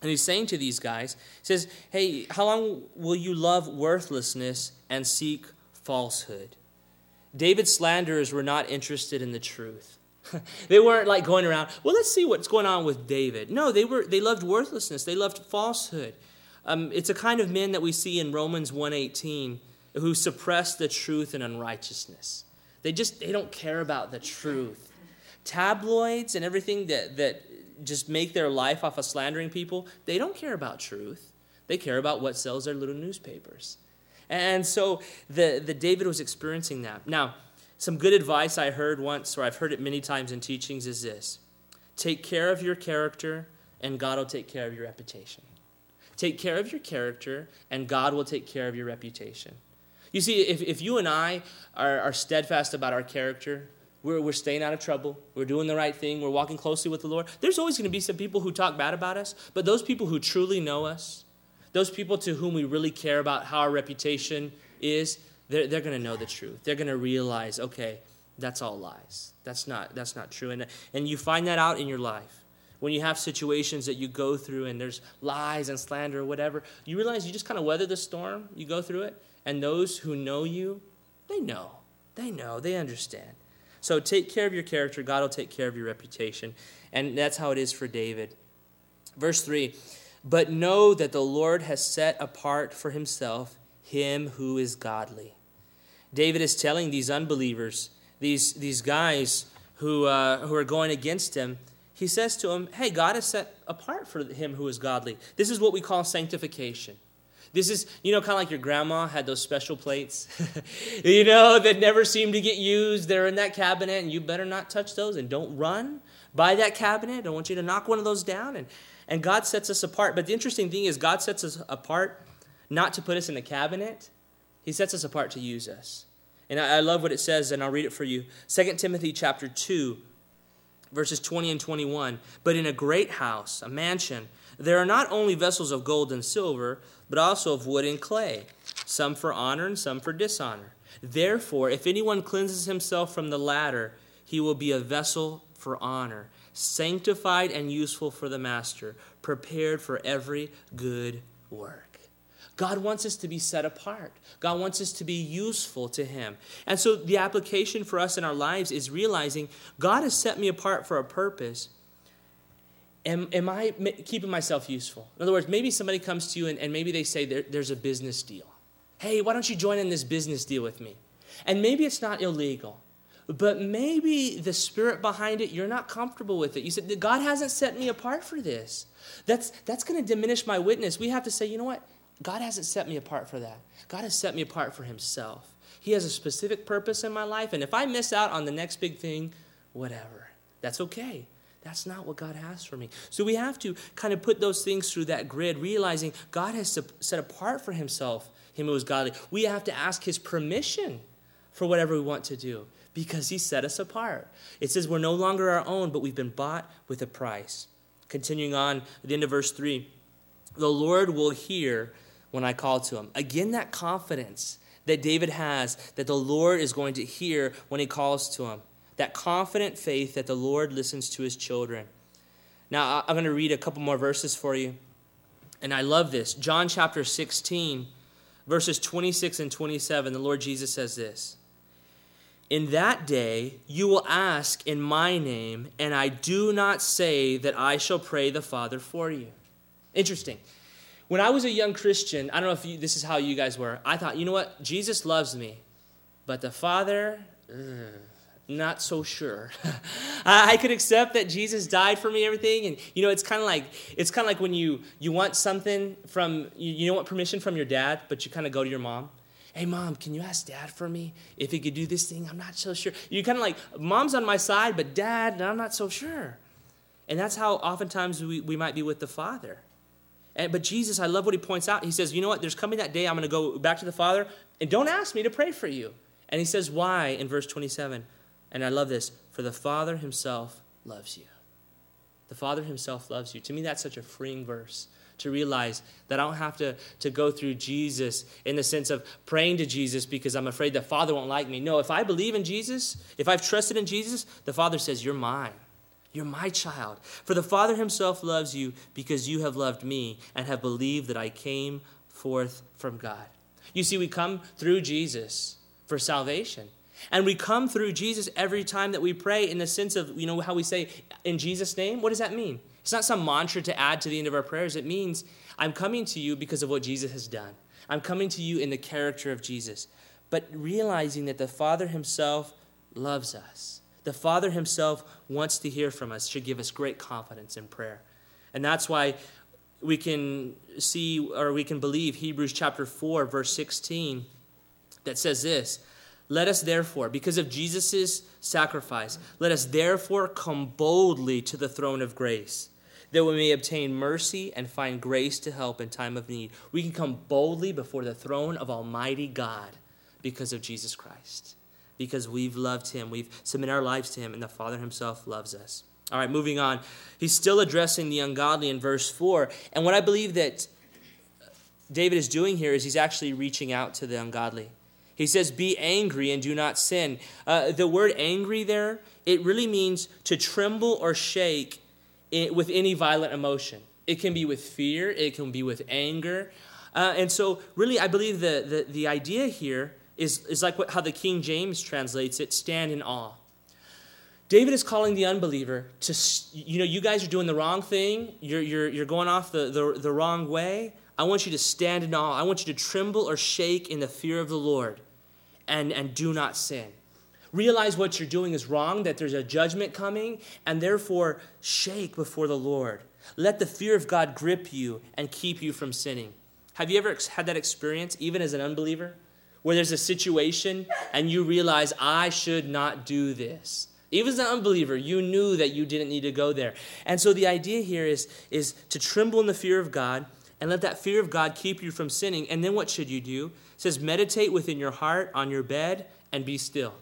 And he's saying to these guys, he says, hey, how long will you love worthlessness and seek falsehood? David's slanderers were not interested in the truth. They weren't like going around, well, let's see what's going on with David. No, they were. They loved worthlessness. They loved falsehood. Um, it's a kind of men that we see in Romans one eighteen who suppress the truth and unrighteousness. They just, they don't care about the truth. Tabloids and everything that, that just make their life off of slandering people, they don't care about truth. They care about what sells their little newspapers. And so the, the David was experiencing that. Now, some good advice I heard once, or I've heard it many times in teachings, is this. Take care of your character, and God will take care of your reputation. Take care of your character, and God will take care of your reputation. You see, if, if you and I are, are steadfast about our character, we're, we're staying out of trouble, we're doing the right thing, we're walking closely with the Lord, there's always going to be some people who talk bad about us, but those people who truly know us, those people to whom we really care about how our reputation is, they're, they're going to know the truth. They're going to realize, okay, that's all lies. That's not, that's not true. And, and you find that out in your life. When you have situations that you go through and there's lies and slander or whatever, you realize you just kind of weather the storm, you go through it, and those who know you, they know. They know. They understand. So take care of your character. God will take care of your reputation. And that's how it is for David. Verse three, but know that the Lord has set apart for himself him who is godly. David is telling these unbelievers, these, these guys who, uh, who are going against him, he says to them, hey, God has set apart for him who is godly. This is what we call sanctification. This is, you know, kind of like your grandma had those special plates, you know, that never seem to get used. They're in that cabinet, and you better not touch those, and don't run by that cabinet. I don't want you to knock one of those down. And, and God sets us apart. But the interesting thing is God sets us apart not to put us in a cabinet. He sets us apart to use us. And I, I love what it says, and I'll read it for you. Second Timothy chapter two, verses twenty and twenty-one. But in a great house, a mansion, there are not only vessels of gold and silver, but also of wood and clay, some for honor and some for dishonor. Therefore, if anyone cleanses himself from the latter, he will be a vessel for honor, sanctified and useful for the master, prepared for every good work. God wants us to be set apart. God wants us to be useful to him. And so the application for us in our lives is realizing God has set me apart for a purpose. Am, am I keeping myself useful? In other words, maybe somebody comes to you and, and maybe they say there, there's a business deal. Hey, why don't you join in this business deal with me? And maybe it's not illegal, but maybe the spirit behind it, you're not comfortable with it. You said, God hasn't set me apart for this. That's, that's going to diminish my witness. We have to say, you know what? God hasn't set me apart for that. God has set me apart for himself. He has a specific purpose in my life, and if I miss out on the next big thing, whatever. That's okay. That's not what God has for me. So we have to kind of put those things through that grid, realizing God has set apart for himself him who is godly. We have to ask his permission for whatever we want to do because he set us apart. It says we're no longer our own, but we've been bought with a price. Continuing on at the end of verse three, the Lord will hear when I call to him. Again, that confidence that David has that the Lord is going to hear when he calls to him. That confident faith that the Lord listens to his children. Now, I'm going to read a couple more verses for you. And I love this. John chapter sixteen, verses twenty-six and twenty-seven, the Lord Jesus says this. In that day you will ask in my name, and I do not say that I shall pray the Father for you. Interesting. When I was a young Christian, I don't know if you, this is how you guys were. I thought, you know what? Jesus loves me. But the Father, ugh, not so sure. I could accept that Jesus died for me, everything. And, you know, it's kind of like it's kind of like when you, you want something from, you, you don't want permission from your dad, but you kind of go to your mom. Hey, Mom, can you ask Dad for me if he could do this thing? I'm not so sure. You kind of like, Mom's on my side, but Dad, I'm not so sure. And that's how oftentimes we, we might be with the Father. And, but Jesus, I love what he points out. He says, you know what? There's coming that day I'm going to go back to the Father, and don't ask me to pray for you. And he says, why? In verse twenty-seven. And I love this. For the Father himself loves you. The Father himself loves you. To me, that's such a freeing verse to realize that I don't have to, to go through Jesus in the sense of praying to Jesus because I'm afraid the Father won't like me. No, if I believe in Jesus, if I've trusted in Jesus, the Father says, you're mine. You're my child. For the Father himself loves you because you have loved me and have believed that I came forth from God. You see, we come through Jesus for salvation. And we come through Jesus every time that we pray in the sense of, you know, how we say, in Jesus' name. What does that mean? It's not some mantra to add to the end of our prayers. It means I'm coming to you because of what Jesus has done. I'm coming to you in the character of Jesus. But realizing that the Father himself loves us. The Father himself wants to hear from us should give us great confidence in prayer. And that's why we can see, or we can believe Hebrews chapter four, verse sixteen, that says this: let us therefore, because of Jesus' sacrifice, let us therefore come boldly to the throne of grace, that we may obtain mercy and find grace to help in time of need. We can come boldly before the throne of Almighty God because of Jesus Christ, because we've loved him, we've submitted our lives to him, and the Father himself loves us. All right, moving on. He's still addressing the ungodly in verse four, and what I believe that David is doing here is he's actually reaching out to the ungodly. He says, be angry and do not sin. Uh, the word angry there, it really means to tremble or shake in, with any violent emotion. It can be with fear. It can be with anger. Uh, and so really, I believe the, the, the idea here is, is like what, how the King James translates it, stand in awe. David is calling the unbeliever to, you know, you guys are doing the wrong thing. You're, you're, you're going off the, the, the wrong way. I want you to stand in awe. I want you to tremble or shake in the fear of the Lord and, and do not sin. Realize what you're doing is wrong, that there's a judgment coming, and therefore shake before the Lord. Let the fear of God grip you and keep you from sinning. Have you ever had that experience, even as an unbeliever, where there's a situation and you realize, I should not do this? Even as an unbeliever, you knew that you didn't need to go there. And so the idea here is, is to tremble in the fear of God and let that fear of God keep you from sinning. And then what should you do? It says, meditate within your heart on your bed and be still.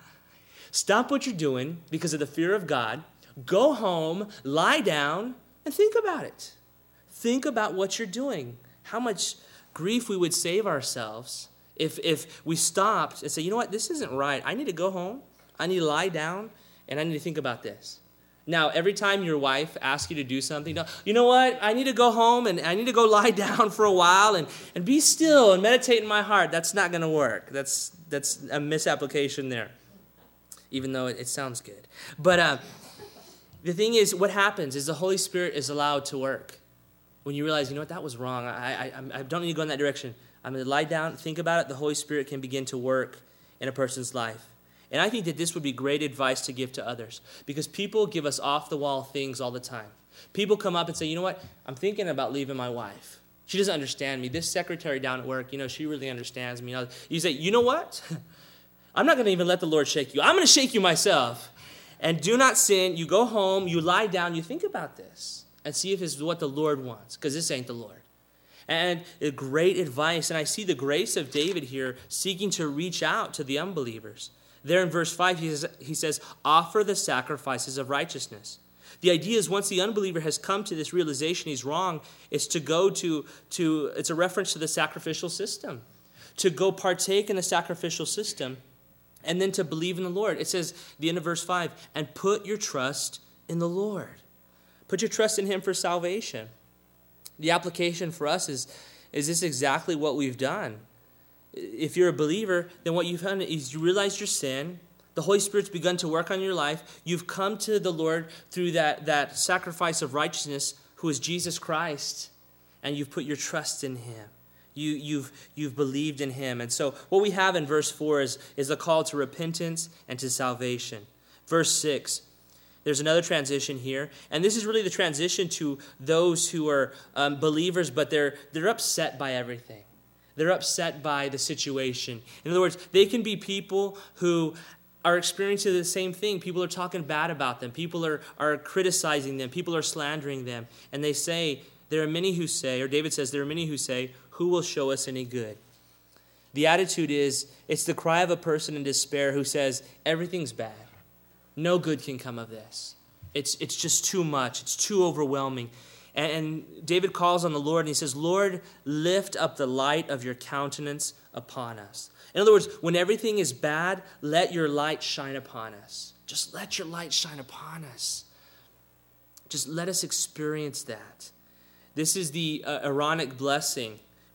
Stop what you're doing because of the fear of God. Go home, lie down, and think about it. Think about what you're doing. How much grief we would save ourselves if, if we stopped and say, you know what, this isn't right. I need to go home. I need to lie down, and I need to think about this. Now, every time your wife asks you to do something, you know what? I need to go home, and I need to go lie down for a while and, and be still and meditate in my heart. That's not going to work. That's that's a misapplication there, even though it, it sounds good. But uh, the thing is, what happens is the Holy Spirit is allowed to work. When you realize, you know what, that was wrong. I, I, I don't need to go in that direction. I'm going to lie down, think about it. The Holy Spirit can begin to work in a person's life. And I think that this would be great advice to give to others, because people give us off-the-wall things all the time. People come up and say, you know what, I'm thinking about leaving my wife. She doesn't understand me. This secretary down at work, you know, she really understands me. You say, you know what? I'm not going to even let the Lord shake you. I'm going to shake you myself. And do not sin. You go home, you lie down, you think about this and see if it's what the Lord wants, because this ain't the Lord. And great advice. And I see the grace of David here seeking to reach out to the unbelievers. There in verse five, he says, he says, offer the sacrifices of righteousness. The idea is once the unbeliever has come to this realization he's wrong, it's to go to, to it's a reference to the sacrificial system, to go partake in the sacrificial system, and then to believe in the Lord. It says, the end of verse five, and put your trust in the Lord. Put your trust in him for salvation. The application for us is, is this exactly what we've done? If you're a believer, then what you've done is you realize your sin. The Holy Spirit's begun to work on your life. You've come to the Lord through that, that sacrifice of righteousness, who is Jesus Christ, and you've put your trust in him. You, you've, you've believed in him. And so what we have in verse four is, is a call to repentance and to salvation. Verse six, there's another transition here. And this is really the transition to those who are um, believers, but they're, they're upset by everything. They're upset by the situation. In other words, they can be people who are experiencing the same thing. People are talking bad about them. People are, are criticizing them. People are slandering them. And they say, there are many who say, or David says, there are many who say, who will show us any good? The attitude is, it's the cry of a person in despair who says, everything's bad. No good can come of this. It's, it's just too much. It's too overwhelming. And David calls on the Lord and he says, Lord, lift up the light of your countenance upon us. In other words, when everything is bad, let your light shine upon us. Just let your light shine upon us. Just let us experience that. This is the uh, Aaronic blessing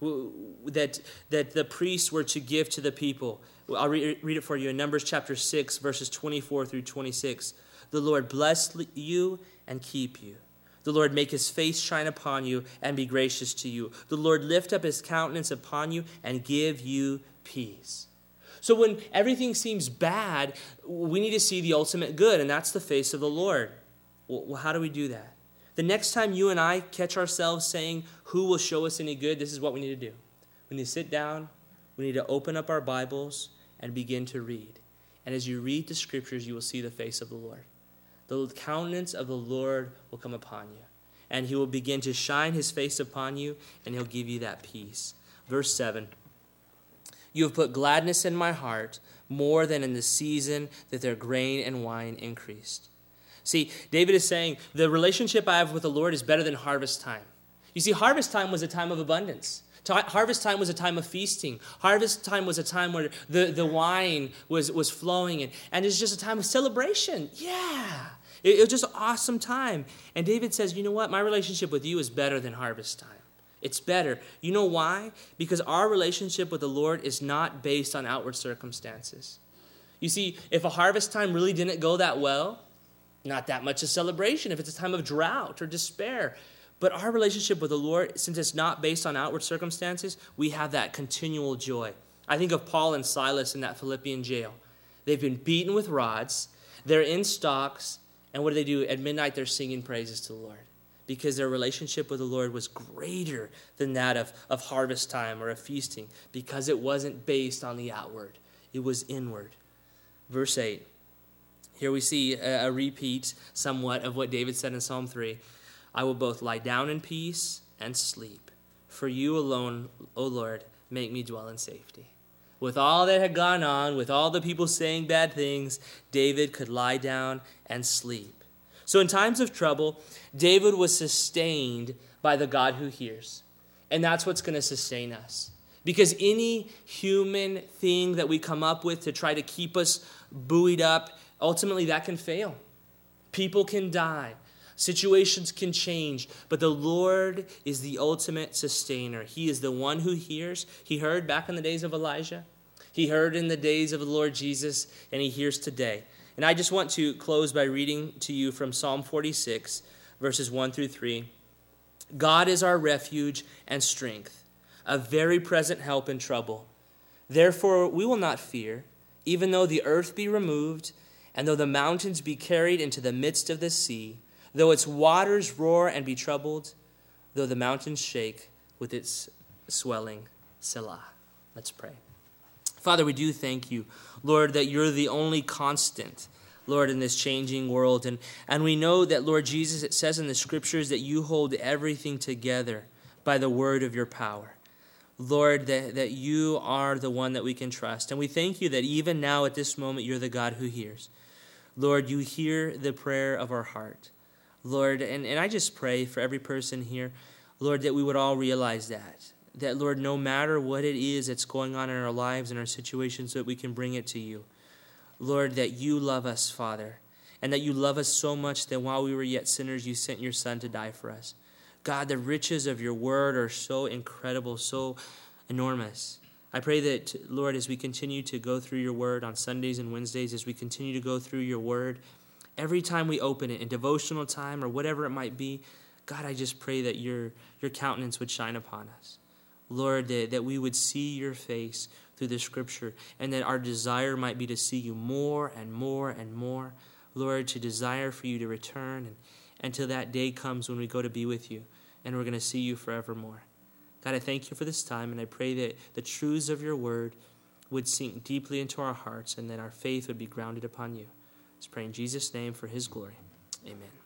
that, that the priests were to give to the people. I'll re- read it for you in Numbers chapter six, verses twenty-four through twenty-six. The Lord bless you and keep you. The Lord make his face shine upon you and be gracious to you. The Lord lift up his countenance upon you and give you peace. So when everything seems bad, we need to see the ultimate good, and that's the face of the Lord. Well, how do we do that? The next time you and I catch ourselves saying, who will show us any good, this is what we need to do. We need to sit down, we need to open up our Bibles and begin to read. And as you read the scriptures, you will see the face of the Lord. The countenance of the Lord will come upon you. And he will begin to shine his face upon you, and he'll give you that peace. Verse seven. You have put gladness in my heart more than in the season that their grain and wine increased. See, David is saying, the relationship I have with the Lord is better than harvest time. You see, harvest time was a time of abundance. Harvest time was a time of feasting. Harvest time was a time where the, the wine was, was flowing, and, and it's just a time of celebration. Yeah. It, it was just an awesome time. And David says, you know what? My relationship with you is better than harvest time. It's better. You know why? Because our relationship with the Lord is not based on outward circumstances. You see, if a harvest time really didn't go that well, not that much of celebration. If it's a time of drought or despair. But our relationship with the Lord, since it's not based on outward circumstances, we have that continual joy. I think of Paul and Silas in that Philippian jail. They've been beaten with rods. They're in stocks. And what do they do? At midnight, they're singing praises to the Lord. Because their relationship with the Lord was greater than that of, of harvest time or of feasting. Because it wasn't based on the outward. It was inward. Verse eight. Here we see a, a repeat somewhat of what David said in Psalm three. I will both lie down in peace and sleep. For you alone, O Lord, make me dwell in safety. With all that had gone on, with all the people saying bad things, David could lie down and sleep. So in times of trouble, David was sustained by the God who hears. And that's what's going to sustain us. Because any human thing that we come up with to try to keep us buoyed up, ultimately that can fail. People can die. Situations can change. But the Lord is the ultimate sustainer. He is the one who hears. He heard back in the days of Elijah. He heard in the days of the Lord Jesus. And he hears today. And I just want to close by reading to you from Psalm forty-six, verses one through three. God is our refuge and strength, a very present help in trouble. Therefore we will not fear, even though the earth be removed, and though the mountains be carried into the midst of the sea, though its waters roar and be troubled, though the mountains shake with its swelling. Selah. Let's pray. Father, we do thank you, Lord, that you're the only constant, Lord, in this changing world. And, and we know that, Lord Jesus, it says in the scriptures that you hold everything together by the word of your power. Lord, that, that you are the one that we can trust. And we thank you that even now at this moment, you're the God who hears. Lord, you hear the prayer of our heart. Lord, and, and I just pray for every person here, Lord, that we would all realize that. That, Lord, no matter what it is that's going on in our lives and our situations, that we can bring it to you. Lord, that you love us, Father, and that you love us so much that while we were yet sinners, you sent your Son to die for us. God, the riches of your word are so incredible, so enormous. I pray that, Lord, as we continue to go through your word on Sundays and Wednesdays, as we continue to go through your word, every time we open it in devotional time or whatever it might be, God, I just pray that your, your countenance would shine upon us. Lord, that, that we would see your face through the scripture, and that our desire might be to see you more and more and more. Lord, to desire for you to return and, until that day comes when we go to be with you, and we're going to see you forevermore. God, I thank you for this time, and I pray that the truths of your word would sink deeply into our hearts, and that our faith would be grounded upon you. Let's pray in Jesus' name for his glory. Amen.